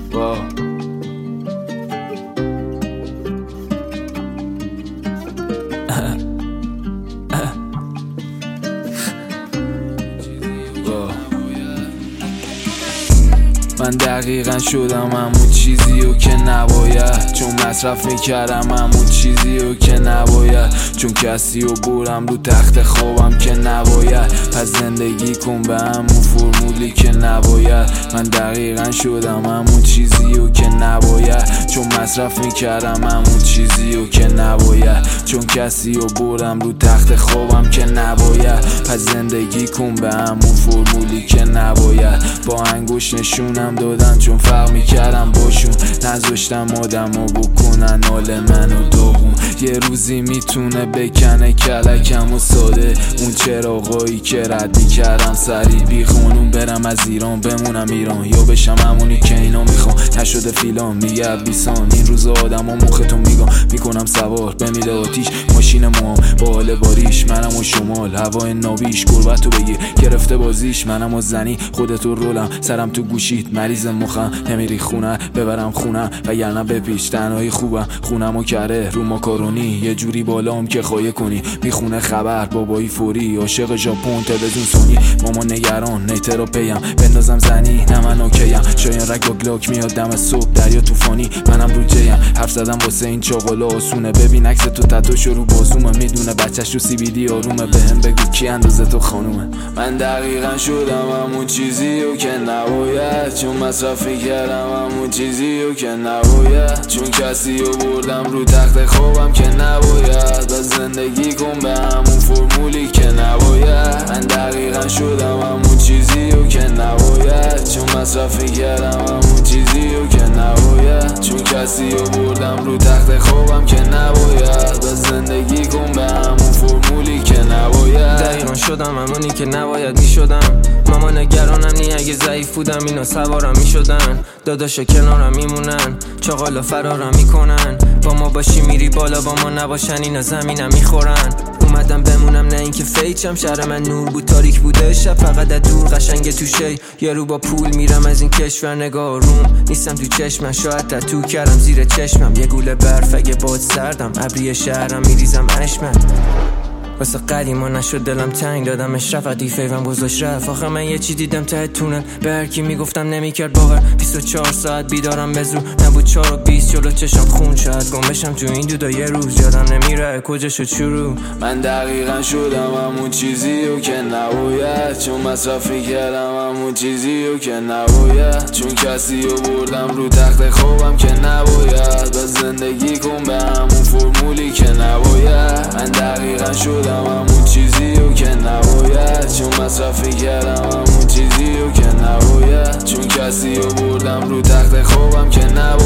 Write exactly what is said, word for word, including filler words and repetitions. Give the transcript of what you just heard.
واو. من دقیقا شدم همون چیزیو که نباید، چون مصرف میکردم همون چیزیو که نباید، چون کسیو برم رو تخت خوابم که نباید. پس زندگی کن به همون فرمولی که نباید. من دقیقا شدم همون چیزیو که نباید، چون مصرف میکردم همون چیزیو که نباید، چون کسیو برم رو تخت خوابم که نباید. پس زندگی کن به همون فرمولی که نباید. با انگوش نشونم دادن چون فرق میکردم باشون، نذاشتم آدمو بکنن حال منو داغون. یه روزی میتونه بکنه کلکم و ساده، اون چراغایی که رد میکردم سریع بی خانون. برم از ایران بمونم ایران، یا بشم همونی که اینا میخوام. نشده فیلان میگه بیسان، این روز آدم و مختو میگم. میکنم سوار بمیده آتیش ماشین موام با حال باریش. منم و شمال هوای نابیش، گربتو بگیر گرفته بازیش. منم و زنی خودتو رولم، سرم تو گوشید مریض مخم. نمیری خونه ببرم خونم وگرنه بپیش. تنهایی خوبم خونمو کره رو ماکارونی، یه جوری بالام که خواهی کنی. میخونه خبر بابایی فوری، عاشق ژاپن تلویزیون سونی. ماما نگران نیترو پیم بندازم زنی، نه من اوکیم. شایان رگ با گلاک میاد دم صبح دریا طوفانی. منم رو جیم حرف زدم واسه این چاقالا آسونه. ببین عکس تو تتوش رو بازومه، میدونه بچه‌ش رو سی بی دی آرومه. بهم بگو کی اندازه تو خانومه. من دقیقا شدم همون چیزیو که نباید، چون مصرفی کردم همون چیزیو که نباید، چون کسیو بردم رو تخت خوابم که نباید. بس زندگی کن به همون فرمولی که نباید. من دقیقا شدم همون چیزیو که نباید، چون مصرفی کردم همون چیزیو که نباید، چون کسیو بردم رو تخت خوابم که نباید. بس زندگی کن به همون فرمولی که نباید. دقیقا شدم همونی که نباید میشدم. ماما نگرانم نی اگه ضعیف بودم اینا سوارم میشدن. داداشا کنارم میمونن، چاقالا فرارم میکنن. با ما باشی میری بالا، با ما نباشن اینا زمینم میخورن. اومدم بمونم نه اینکه فیچم، شهر من نور بود تاریک بوده شب، فقط از دور قشنگ تو شی. یارو با پول میرم از این کشور، نگاه روم نیستم تو چشمم. شاید تتو کردم زیر چشمم، یه گوله برف اگه باد سردم. ابری شهرم میریزم اشمن، واسه قدیما نشد دلم تنگ دادم اشرف. عدی فیوم گذاشت رفت. آخه من یه چی دیدم ته تونل، به هر کی میگفتم نمیکرد باور. بیست و چهار ساعت بیدارم به زور، نبود چهار و بیست جلو چشم خون. شاید گم بشم تو این دودا یه روز، یادم نمیره کجا شد شروع. من دقیقا شدم همون چیزیو که نباید، چون مصرفی کردم همون چیزیو که نباید، چون کسیو بردم رو تخت خوابم که نباید. بس زندگی کن به همون فرمولی که نباید. من دقیقا شدم همون چیزیو که نباید، چون مصرفی کردم همون چیزیو که نباید، چون کسیو بردم رو تخت خوابم که نباید.